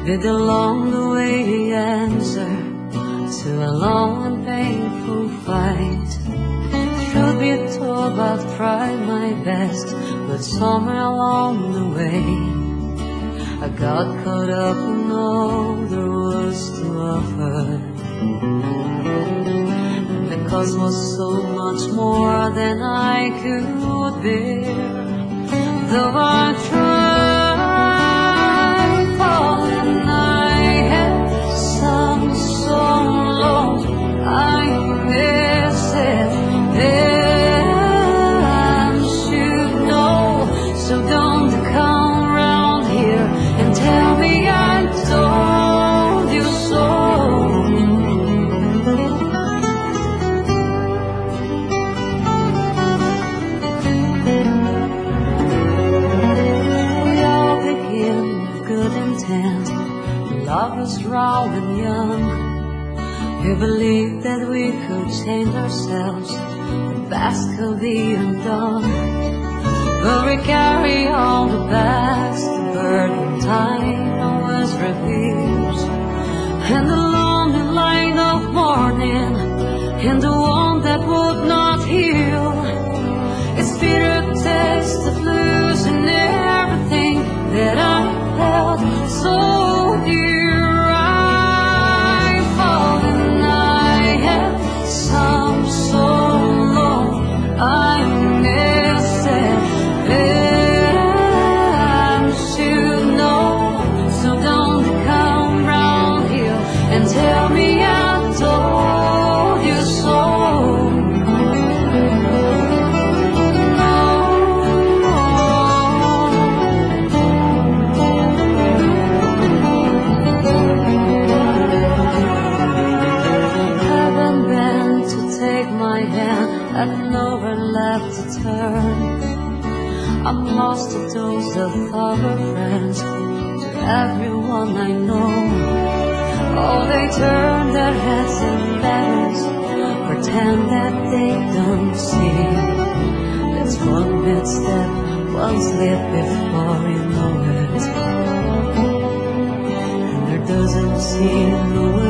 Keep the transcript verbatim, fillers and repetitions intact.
with a long awaited answer to a long and painful fight. Truth be told, I've tried my best, but somewhere along the way I got caught up in all there was to offer. And the cost was so much more than I could bear. Though I tried falling, I had sung so low I miss it. And should know, so don't come round here and tell me I told you so. We all begin with good intent. Love was raw and young. We believed that we could change ourselves, the past could be undone. But we carry all the past, the burden time always reveals. And the lonely light of morning, and the one that would not heal. It's bitter taste of losing everything that I held so dear. I fall and I have some so low I miss it. And should know, so don't come round here and tell me I told you so. Haven't been to take my hand, I've nowhere left to turn. I'm lost to those that thought were friends, to everyone I know. Oh, they turn their heads and letters, pretend that they don't see. It's one big step, one slip before you know it. And there doesn't seem no way